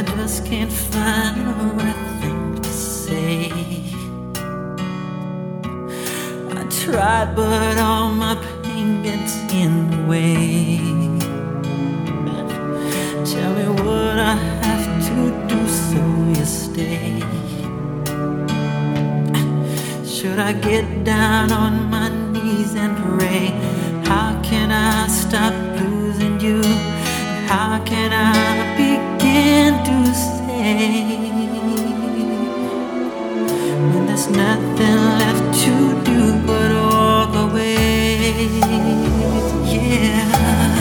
just can't find the right thing to say. I tried, but all my pain gets in the way. Tell me what I have to do so you stay. Should I get down on my knees and pray? How can I stop losing you? How can I begin to say when there's nothing left to do but walk away? Yeah,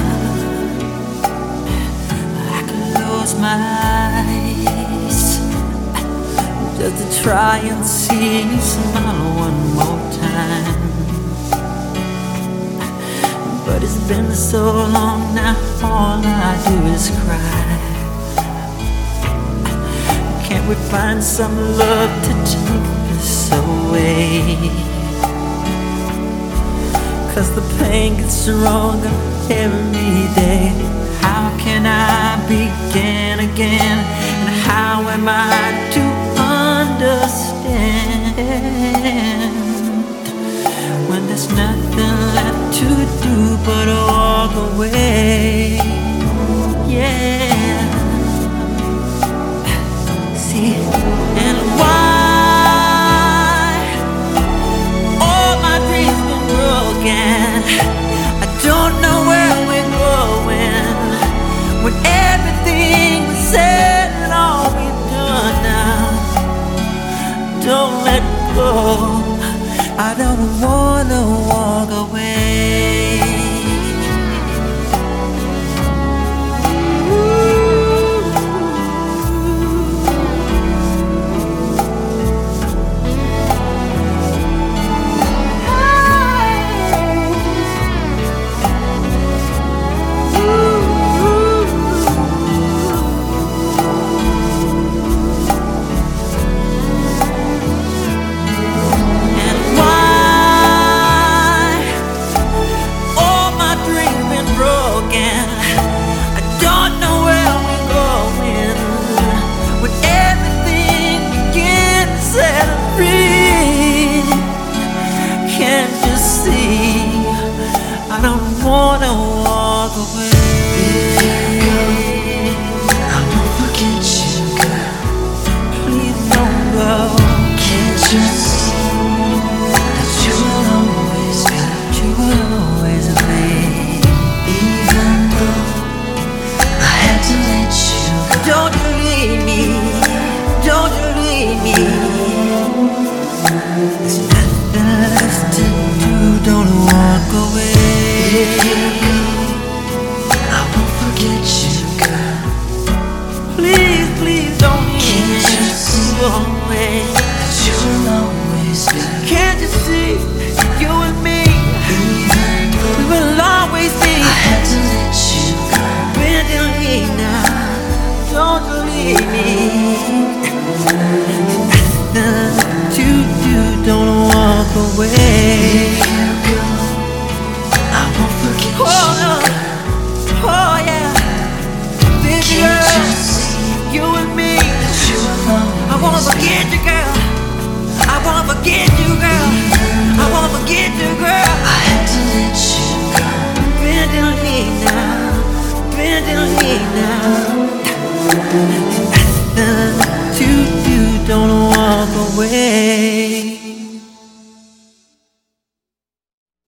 I could close my eyes just to try and see you smile one more time. But it's been so long now, all I do is cry. Can't we find some love to take this away? 'Cause the pain gets stronger every day. How can I begin again? And how am I to understand when there's nothing left to do but walk away? Yeah. See, and why all my dreams been broken? I don't know where we're going when everything was said and all we've done now. Don't let go, I don't wanna walk away. I don't wanna walk away. If you go, I won't forget you, girl. Please don't go. Can't you see that you will always be? You will always be. Even though I had to let you go. Don't you leave me. Don't you leave me. There's nothing left to do. Don't walk away. If you go, I won't forget you, girl. Please, please don't leave Can't me. you see Go away. that you will always be? Can't you see you and me? Even We though will always be. I had to let you go. Don't leave now. Don't you leave me. Nothing to do. Don't walk away. If you go, I won't forget Oh you, no. girl. Oh yeah. Baby Can't you girl, see you and me. that you will always I wanna forget you, girl. I wanna forget you, girl. I wanna forget you, girl. I had to let you go. Don't leave now. Don't leave now. Nothing to do. Don't walk away.